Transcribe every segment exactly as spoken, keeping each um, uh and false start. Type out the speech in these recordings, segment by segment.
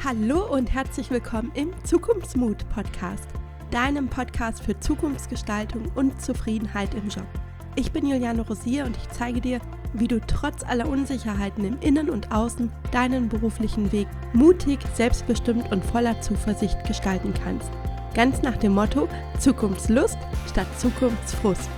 Hallo und herzlich willkommen im Zukunftsmut-Podcast, deinem Podcast für Zukunftsgestaltung und Zufriedenheit im Job. Ich bin Juliane Rosier und ich zeige dir, wie du trotz aller Unsicherheiten im Innen und Außen deinen beruflichen Weg mutig, selbstbestimmt und voller Zuversicht gestalten kannst. Ganz nach dem Motto Zukunftslust statt Zukunftsfrust.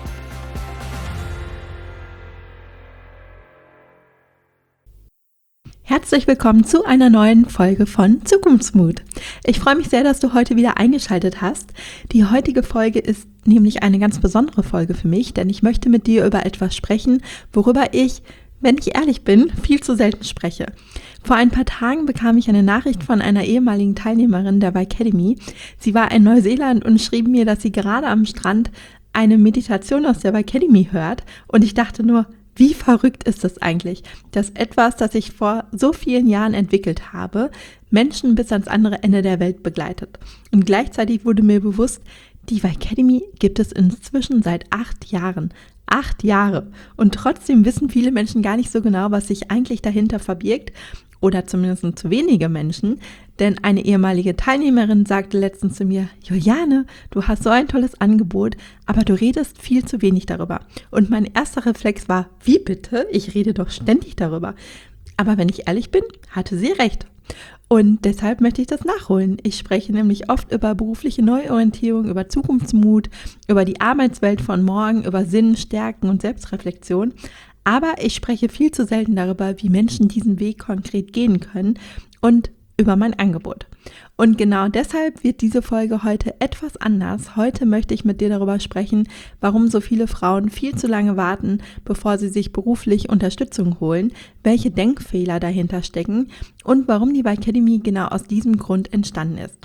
Herzlich willkommen zu einer neuen Folge von Zukunftsmut. Ich freue mich sehr, dass du heute wieder eingeschaltet hast. Die heutige Folge ist nämlich eine ganz besondere Folge für mich, denn ich möchte mit dir über etwas sprechen, worüber ich, wenn ich ehrlich bin, viel zu selten spreche. Vor ein paar Tagen bekam ich eine Nachricht von einer ehemaligen Teilnehmerin der Y-Academy. Sie war in Neuseeland und schrieb mir, dass sie gerade am Strand eine Meditation aus der Y-Academy hört und ich dachte nur, wie verrückt ist das eigentlich, dass etwas, das ich vor so vielen Jahren entwickelt habe, Menschen bis ans andere Ende der Welt begleitet. Und gleichzeitig wurde mir bewusst, die Y-Academy gibt es inzwischen seit acht Jahren. Acht Jahre. Und trotzdem wissen viele Menschen gar nicht so genau, was sich eigentlich dahinter verbirgt. Oder zumindest zu wenige Menschen. Denn eine ehemalige Teilnehmerin sagte letztens zu mir, Juliane, du hast so ein tolles Angebot, aber du redest viel zu wenig darüber. Und mein erster Reflex war, wie bitte? Ich rede doch ständig darüber. Aber wenn ich ehrlich bin, hatte sie recht. Und deshalb möchte ich das nachholen. Ich spreche nämlich oft über berufliche Neuorientierung, über Zukunftsmut, über die Arbeitswelt von morgen, über Sinn, Stärken und Selbstreflexion. Aber ich spreche viel zu selten darüber, wie Menschen diesen Weg konkret gehen können und über mein Angebot. Und genau deshalb wird diese Folge heute etwas anders. Heute möchte ich mit dir darüber sprechen, warum so viele Frauen viel zu lange warten, bevor sie sich beruflich Unterstützung holen, welche Denkfehler dahinter stecken und warum die Y-Academy genau aus diesem Grund entstanden ist.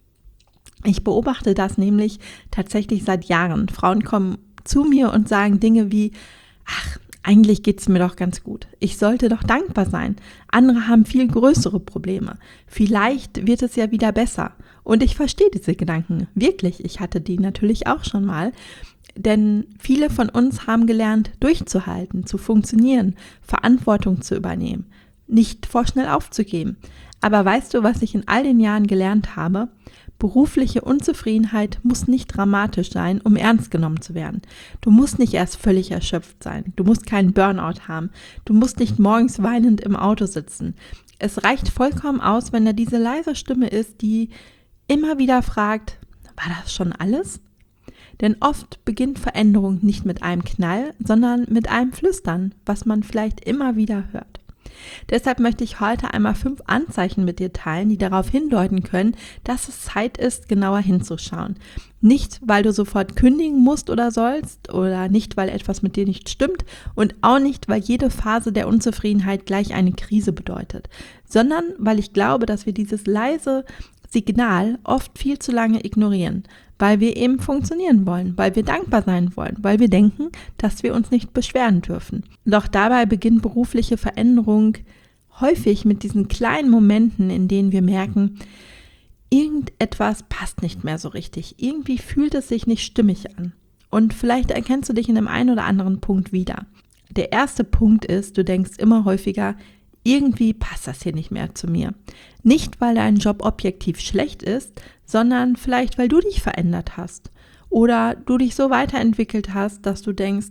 Ich beobachte das nämlich tatsächlich seit Jahren. Frauen kommen zu mir und sagen Dinge wie, ach, eigentlich geht's mir doch ganz gut. Ich sollte doch dankbar sein. Andere haben viel größere Probleme. Vielleicht wird es ja wieder besser. Und ich verstehe diese Gedanken. Wirklich, ich hatte die natürlich auch schon mal. Denn viele von uns haben gelernt, durchzuhalten, zu funktionieren, Verantwortung zu übernehmen, nicht vorschnell aufzugeben. Aber weißt du, was ich in all den Jahren gelernt habe? Berufliche Unzufriedenheit muss nicht dramatisch sein, um ernst genommen zu werden. Du musst nicht erst völlig erschöpft sein. Du musst keinen Burnout haben. Du musst nicht morgens weinend im Auto sitzen. Es reicht vollkommen aus, wenn da diese leise Stimme ist, die immer wieder fragt, war das schon alles? Denn oft beginnt Veränderung nicht mit einem Knall, sondern mit einem Flüstern, was man vielleicht immer wieder hört. Deshalb möchte ich heute einmal fünf Anzeichen mit dir teilen, die darauf hindeuten können, dass es Zeit ist, genauer hinzuschauen. Nicht, weil du sofort kündigen musst oder sollst oder nicht, weil etwas mit dir nicht stimmt und auch nicht, weil jede Phase der Unzufriedenheit gleich eine Krise bedeutet, sondern weil ich glaube, dass wir dieses leise Signal oft viel zu lange ignorieren, weil wir eben funktionieren wollen, weil wir dankbar sein wollen, weil wir denken, dass wir uns nicht beschweren dürfen. Doch dabei beginnt berufliche Veränderung häufig mit diesen kleinen Momenten, in denen wir merken, irgendetwas passt nicht mehr so richtig, irgendwie fühlt es sich nicht stimmig an. Und vielleicht erkennst du dich in dem einen oder anderen Punkt wieder. Der erste Punkt ist, du denkst immer häufiger, irgendwie passt das hier nicht mehr zu mir. Nicht, weil dein Job objektiv schlecht ist, sondern vielleicht, weil du dich verändert hast oder du dich so weiterentwickelt hast, dass du denkst,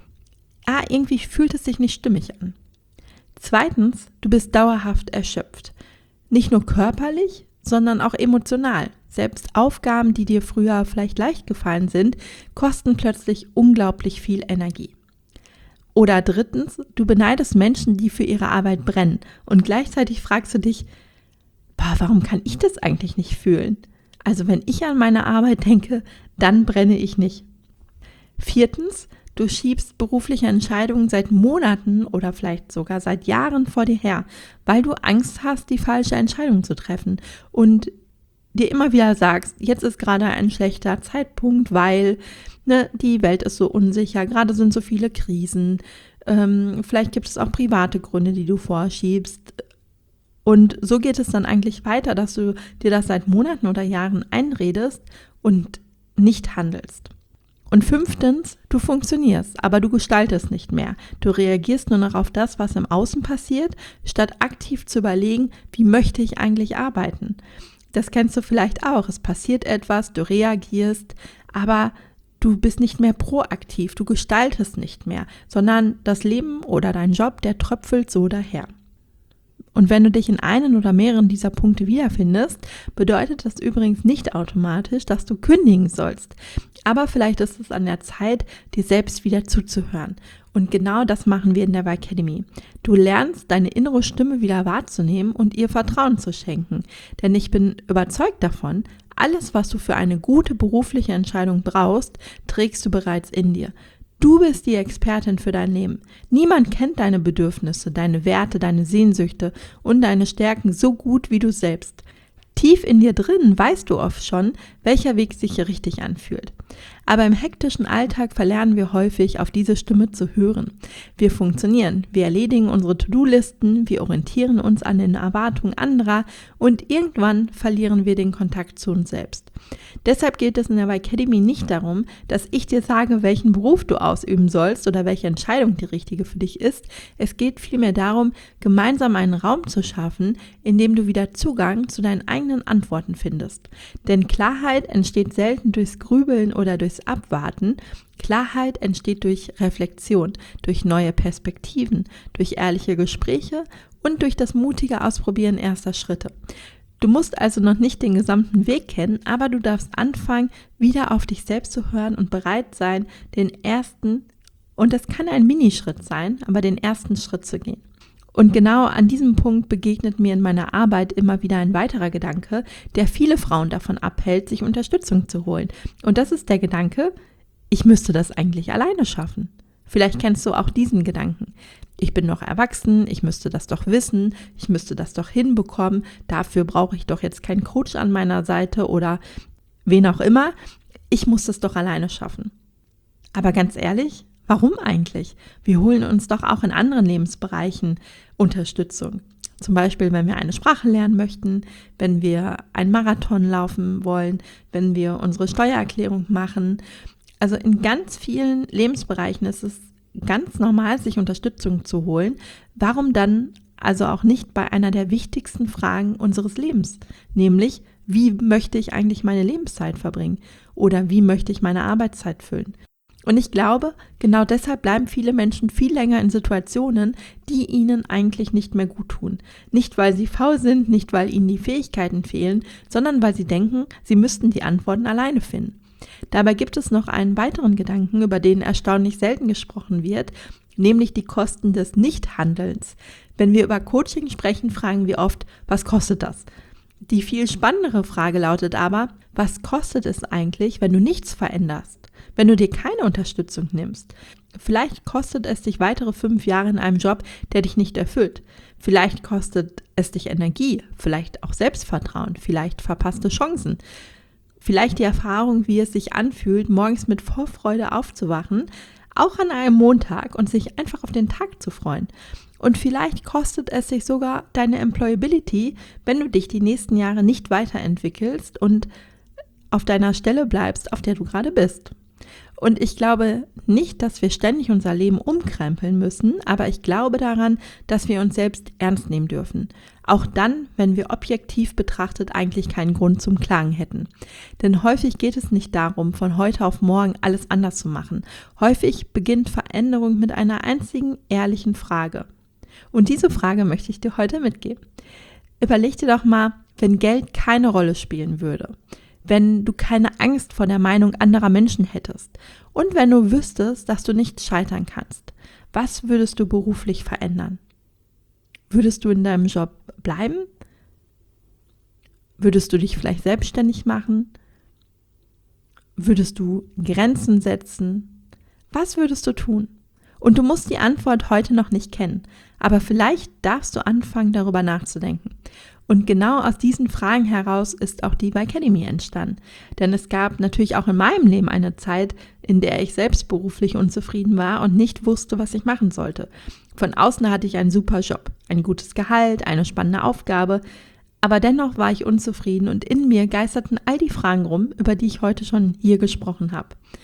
ah, irgendwie fühlt es sich nicht stimmig an. Zweitens, du bist dauerhaft erschöpft. Nicht nur körperlich, sondern auch emotional. Selbst Aufgaben, die dir früher vielleicht leicht gefallen sind, kosten plötzlich unglaublich viel Energie. Oder drittens, du beneidest Menschen, die für ihre Arbeit brennen und gleichzeitig fragst du dich, boah, warum kann ich das eigentlich nicht fühlen? Also wenn ich an meine Arbeit denke, dann brenne ich nicht. Viertens, du schiebst berufliche Entscheidungen seit Monaten oder vielleicht sogar seit Jahren vor dir her, weil du Angst hast, die falsche Entscheidung zu treffen und dir immer wieder sagst, jetzt ist gerade ein schlechter Zeitpunkt, weil ne, die Welt ist so unsicher, gerade sind so viele Krisen, ähm, vielleicht gibt es auch private Gründe, die du vorschiebst. Und so geht es dann eigentlich weiter, dass du dir das seit Monaten oder Jahren einredest und nicht handelst. Und fünftens, du funktionierst, aber du gestaltest nicht mehr. Du reagierst nur noch auf das, was im Außen passiert, statt aktiv zu überlegen, wie möchte ich eigentlich arbeiten. Das kennst du vielleicht auch. Es passiert etwas, du reagierst, aber du bist nicht mehr proaktiv, du gestaltest nicht mehr, sondern das Leben oder dein Job, der tröpfelt so daher. Und wenn du dich in einen oder mehreren dieser Punkte wiederfindest, bedeutet das übrigens nicht automatisch, dass du kündigen sollst. Aber vielleicht ist es an der Zeit, dir selbst wieder zuzuhören. Und genau das machen wir in der Y-Academy. Du lernst, deine innere Stimme wieder wahrzunehmen und ihr Vertrauen zu schenken. Denn ich bin überzeugt davon, alles, was du für eine gute berufliche Entscheidung brauchst, trägst du bereits in dir. Du bist die Expertin für dein Leben. Niemand kennt deine Bedürfnisse, deine Werte, deine Sehnsüchte und deine Stärken so gut wie du selbst. Tief in dir drin weißt du oft schon, welcher Weg sich richtig anfühlt. Aber im hektischen Alltag verlernen wir häufig, auf diese Stimme zu hören. Wir funktionieren, wir erledigen unsere To-Do-Listen, wir orientieren uns an den Erwartungen anderer und irgendwann verlieren wir den Kontakt zu uns selbst. Deshalb geht es in der Y-Academy nicht darum, dass ich dir sage, welchen Beruf du ausüben sollst oder welche Entscheidung die richtige für dich ist. Es geht vielmehr darum, gemeinsam einen Raum zu schaffen, in dem du wieder Zugang zu deinen eigenen Antworten findest. Denn Klarheit entsteht selten durchs Grübeln oder durchs Abwarten. Klarheit entsteht durch Reflexion, durch neue Perspektiven, durch ehrliche Gespräche und durch das mutige Ausprobieren erster Schritte. Du musst also noch nicht den gesamten Weg kennen, aber du darfst anfangen, wieder auf dich selbst zu hören und bereit sein, den ersten, und das kann ein Minischritt sein, aber den ersten Schritt zu gehen. Und genau an diesem Punkt begegnet mir in meiner Arbeit immer wieder ein weiterer Gedanke, der viele Frauen davon abhält, sich Unterstützung zu holen. Und das ist der Gedanke, ich müsste das eigentlich alleine schaffen. Vielleicht kennst du auch diesen Gedanken. Ich bin noch erwachsen, ich müsste das doch wissen, ich müsste das doch hinbekommen, dafür brauche ich doch jetzt keinen Coach an meiner Seite oder wen auch immer. Ich muss das doch alleine schaffen. Aber ganz ehrlich, warum eigentlich? Wir holen uns doch auch in anderen Lebensbereichen Unterstützung. Zum Beispiel, wenn wir eine Sprache lernen möchten, wenn wir einen Marathon laufen wollen, wenn wir unsere Steuererklärung machen. Also in ganz vielen Lebensbereichen ist es ganz normal, sich Unterstützung zu holen. Warum dann also auch nicht bei einer der wichtigsten Fragen unseres Lebens? Nämlich, wie möchte ich eigentlich meine Lebenszeit verbringen? Oder wie möchte ich meine Arbeitszeit füllen? Und ich glaube, genau deshalb bleiben viele Menschen viel länger in Situationen, die ihnen eigentlich nicht mehr gut tun. Nicht, weil sie faul sind, nicht, weil ihnen die Fähigkeiten fehlen, sondern weil sie denken, sie müssten die Antworten alleine finden. Dabei gibt es noch einen weiteren Gedanken, über den erstaunlich selten gesprochen wird, nämlich die Kosten des Nichthandelns. Wenn wir über Coaching sprechen, fragen wir oft, was kostet das? Die viel spannendere Frage lautet aber, was kostet es eigentlich, wenn du nichts veränderst? Wenn du dir keine Unterstützung nimmst? Vielleicht kostet es dich weitere fünf Jahre in einem Job, der dich nicht erfüllt. Vielleicht kostet es dich Energie, vielleicht auch Selbstvertrauen, vielleicht verpasste Chancen. Vielleicht die Erfahrung, wie es sich anfühlt, morgens mit Vorfreude aufzuwachen, auch an einem Montag und sich einfach auf den Tag zu freuen. Und vielleicht kostet es sich sogar deine Employability, wenn du dich die nächsten Jahre nicht weiterentwickelst und auf deiner Stelle bleibst, auf der du gerade bist. Und ich glaube nicht, dass wir ständig unser Leben umkrempeln müssen, aber ich glaube daran, dass wir uns selbst ernst nehmen dürfen. Auch dann, wenn wir objektiv betrachtet eigentlich keinen Grund zum Klagen hätten. Denn häufig geht es nicht darum, von heute auf morgen alles anders zu machen. Häufig beginnt Veränderung mit einer einzigen ehrlichen Frage. Und diese Frage möchte ich dir heute mitgeben. Überleg dir doch mal, wenn Geld keine Rolle spielen würde. Wenn du keine Angst vor der Meinung anderer Menschen hättest und wenn du wüsstest, dass du nicht scheitern kannst, was würdest du beruflich verändern? Würdest du in deinem Job bleiben? Würdest du dich vielleicht selbstständig machen? Würdest du Grenzen setzen? Was würdest du tun? Und du musst die Antwort heute noch nicht kennen, aber vielleicht darfst du anfangen, darüber nachzudenken. Und genau aus diesen Fragen heraus ist auch die Y-Academy entstanden. Denn es gab natürlich auch in meinem Leben eine Zeit, in der ich selbst beruflich unzufrieden war und nicht wusste, was ich machen sollte. Von außen hatte ich einen super Job, ein gutes Gehalt, eine spannende Aufgabe, aber dennoch war ich unzufrieden und in mir geisterten all die Fragen rum, über die ich heute schon hier gesprochen habe.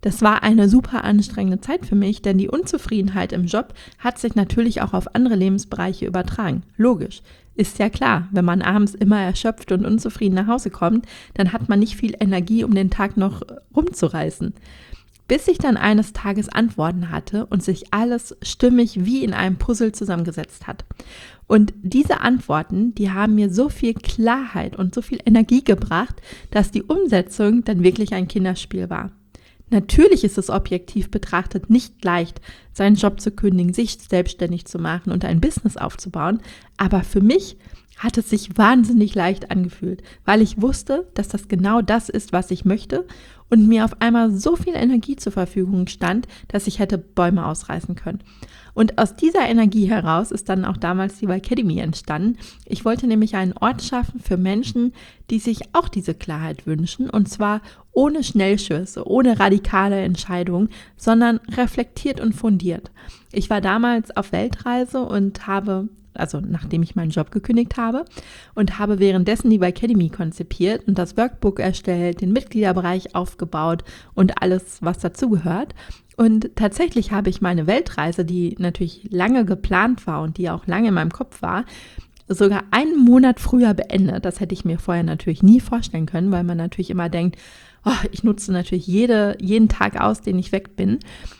Das war eine super anstrengende Zeit für mich, denn die Unzufriedenheit im Job hat sich natürlich auch auf andere Lebensbereiche übertragen. Logisch. Ist ja klar, wenn man abends immer erschöpft und unzufrieden nach Hause kommt, dann hat man nicht viel Energie, um den Tag noch rumzureißen. Bis ich dann eines Tages Antworten hatte und sich alles stimmig wie in einem Puzzle zusammengesetzt hat. Und diese Antworten, die haben mir so viel Klarheit und so viel Energie gebracht, dass die Umsetzung dann wirklich ein Kinderspiel war. Natürlich ist es objektiv betrachtet nicht leicht, seinen Job zu kündigen, sich selbstständig zu machen und ein Business aufzubauen, aber für mich hat es sich wahnsinnig leicht angefühlt, weil ich wusste, dass das genau das ist, was ich möchte und mir auf einmal so viel Energie zur Verfügung stand, dass ich hätte Bäume ausreißen können. Und aus dieser Energie heraus ist dann auch damals die Y-Academy entstanden. Ich wollte nämlich einen Ort schaffen für Menschen, die sich auch diese Klarheit wünschen, und zwar ohne Schnellschüsse, ohne radikale Entscheidungen, sondern reflektiert und fundiert. Ich war damals auf Weltreise und habe also nachdem ich meinen Job gekündigt habe, und habe währenddessen die Y-Academy konzipiert und das Workbook erstellt, den Mitgliederbereich aufgebaut und alles, was dazugehört. Und tatsächlich habe ich meine Weltreise, die natürlich lange geplant war und die auch lange in meinem Kopf war, sogar einen Monat früher beendet. Das hätte ich mir vorher natürlich nie vorstellen können, weil man natürlich immer denkt, oh, ich nutze natürlich jede, jeden Tag aus, den ich weg bin.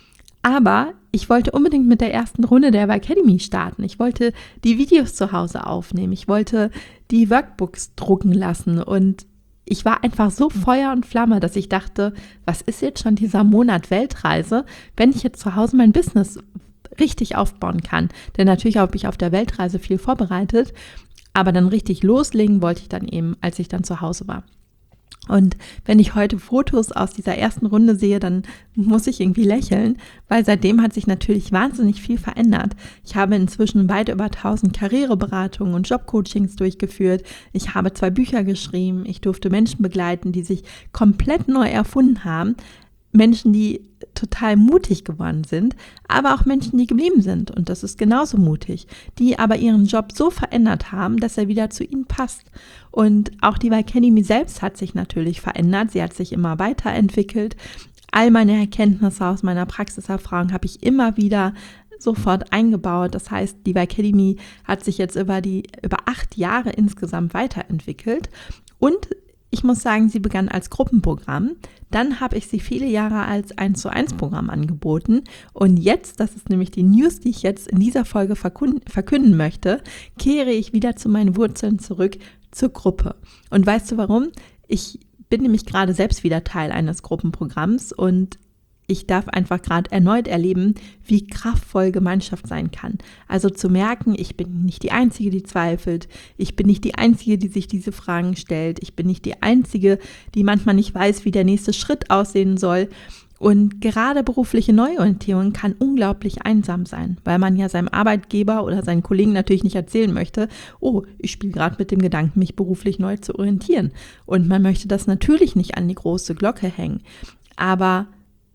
Aber ich wollte unbedingt mit der ersten Runde der Y-Academy starten. Ich wollte die Videos zu Hause aufnehmen. Ich wollte die Workbooks drucken lassen. Und ich war einfach so Feuer und Flamme, dass ich dachte, was ist jetzt schon dieser Monat Weltreise, wenn ich jetzt zu Hause mein Business richtig aufbauen kann. Denn natürlich habe ich auf der Weltreise viel vorbereitet. Aber dann richtig loslegen wollte ich dann eben, als ich dann zu Hause war. Und wenn ich heute Fotos aus dieser ersten Runde sehe, dann muss ich irgendwie lächeln, weil seitdem hat sich natürlich wahnsinnig viel verändert. Ich habe inzwischen weit über tausend Karriereberatungen und Jobcoachings durchgeführt. Ich habe zwei Bücher geschrieben. Ich durfte Menschen begleiten, die sich komplett neu erfunden haben. Menschen, die total mutig geworden sind, aber auch Menschen, die geblieben sind. Und das ist genauso mutig, die aber ihren Job so verändert haben, dass er wieder zu ihnen passt. Und auch die Y-Academy selbst hat sich natürlich verändert. Sie hat sich immer weiterentwickelt. All meine Erkenntnisse aus meiner Praxiserfahrung habe ich immer wieder sofort eingebaut. Das heißt, die Y-Academy hat sich jetzt über die über acht Jahre insgesamt weiterentwickelt. Und ich muss sagen, sie begann als Gruppenprogramm. Dann habe ich sie viele Jahre als eins zu eins Programm angeboten. Und jetzt, das ist nämlich die News, die ich jetzt in dieser Folge verkünden, verkünden möchte, kehre ich wieder zu meinen Wurzeln zurück, zur Gruppe. Und weißt du warum? Ich bin nämlich gerade selbst wieder Teil eines Gruppenprogramms und ich darf einfach gerade erneut erleben, wie kraftvoll Gemeinschaft sein kann. Also zu merken, ich bin nicht die Einzige, die zweifelt. Ich bin nicht die Einzige, die sich diese Fragen stellt. Ich bin nicht die Einzige, die manchmal nicht weiß, wie der nächste Schritt aussehen soll. Und gerade berufliche Neuorientierung kann unglaublich einsam sein, weil man ja seinem Arbeitgeber oder seinen Kollegen natürlich nicht erzählen möchte, oh, ich spiele gerade mit dem Gedanken, mich beruflich neu zu orientieren. Und man möchte das natürlich nicht an die große Glocke hängen. Aber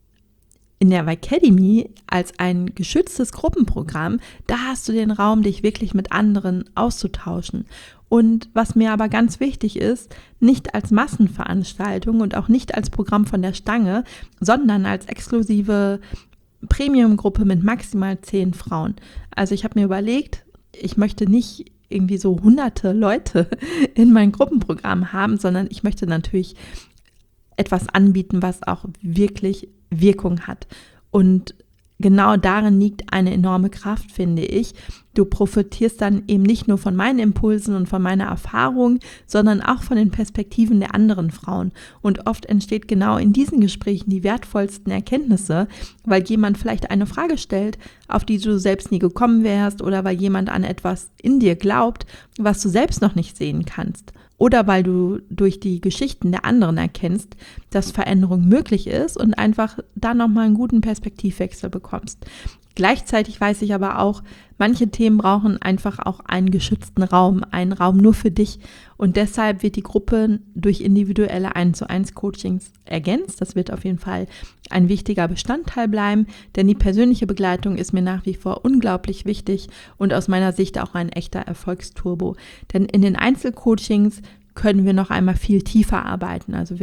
in der Y-Academy als ein geschütztes Gruppenprogramm, da hast du den Raum, dich wirklich mit anderen auszutauschen. Und was mir aber ganz wichtig ist, nicht als Massenveranstaltung und auch nicht als Programm von der Stange, sondern als exklusive Premium-Gruppe mit maximal zehn Frauen. Also ich habe mir überlegt, ich möchte nicht irgendwie so hunderte Leute in mein Gruppenprogramm haben, sondern ich möchte natürlich etwas anbieten, was auch wirklich Wirkung hat. Und genau darin liegt eine enorme Kraft, finde ich. Du profitierst dann eben nicht nur von meinen Impulsen und von meiner Erfahrung, sondern auch von den Perspektiven der anderen Frauen. Und oft entsteht genau in diesen Gesprächen die wertvollsten Erkenntnisse, weil jemand vielleicht eine Frage stellt, auf die du selbst nie gekommen wärst, oder weil jemand an etwas in dir glaubt, was du selbst noch nicht sehen kannst. Oder weil du durch die Geschichten der anderen erkennst, dass Veränderung möglich ist und einfach da nochmal einen guten Perspektivwechsel bekommst. Gleichzeitig weiß ich aber auch, manche Themen brauchen einfach auch einen geschützten Raum, einen Raum nur für dich. Und deshalb wird die Gruppe durch individuelle eins zu eins Coachings ergänzt. Das wird auf jeden Fall ein wichtiger Bestandteil bleiben, denn die persönliche Begleitung ist mir nach wie vor unglaublich wichtig und aus meiner Sicht auch ein echter Erfolgsturbo. Denn in den Einzelcoachings können wir noch einmal viel tiefer arbeiten. Also wir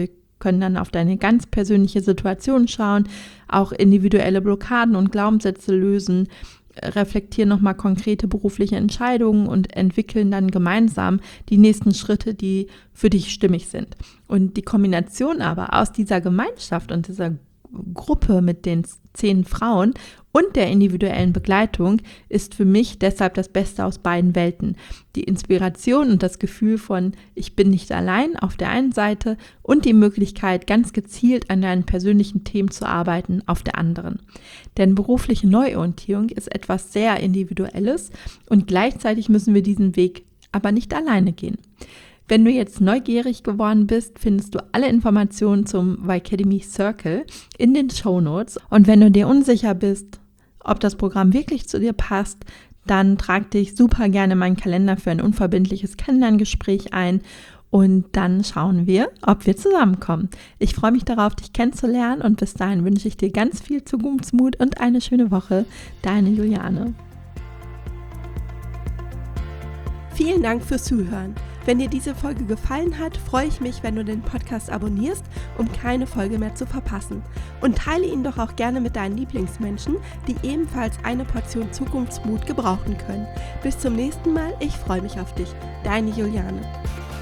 können dann auf deine ganz persönliche Situation schauen, auch individuelle Blockaden und Glaubenssätze lösen, reflektieren nochmal konkrete berufliche Entscheidungen und entwickeln dann gemeinsam die nächsten Schritte, die für dich stimmig sind. Und die Kombination aber aus dieser Gemeinschaft und dieser Gruppe mit den zehn Frauen und der individuellen Begleitung ist für mich deshalb das Beste aus beiden Welten. Die Inspiration und das Gefühl von ich bin nicht allein auf der einen Seite und die Möglichkeit, ganz gezielt an deinen persönlichen Themen zu arbeiten auf der anderen. Denn berufliche Neuorientierung ist etwas sehr Individuelles und gleichzeitig müssen wir diesen Weg aber nicht alleine gehen. Wenn du jetzt neugierig geworden bist, findest du alle Informationen zum Y-Academy Circle in den Shownotes. Und wenn du dir unsicher bist, ob das Programm wirklich zu dir passt, dann trag dich super gerne in meinen Kalender für ein unverbindliches Kennenlerngespräch ein und dann schauen wir, ob wir zusammenkommen. Ich freue mich darauf, dich kennenzulernen und bis dahin wünsche ich dir ganz viel Zukunftsmut und eine schöne Woche. Deine Juliane. Vielen Dank fürs Zuhören. Wenn dir diese Folge gefallen hat, freue ich mich, wenn du den Podcast abonnierst, um keine Folge mehr zu verpassen. Und teile ihn doch auch gerne mit deinen Lieblingsmenschen, die ebenfalls eine Portion Zukunftsmut gebrauchen können. Bis zum nächsten Mal, ich freue mich auf dich. Deine Juliane.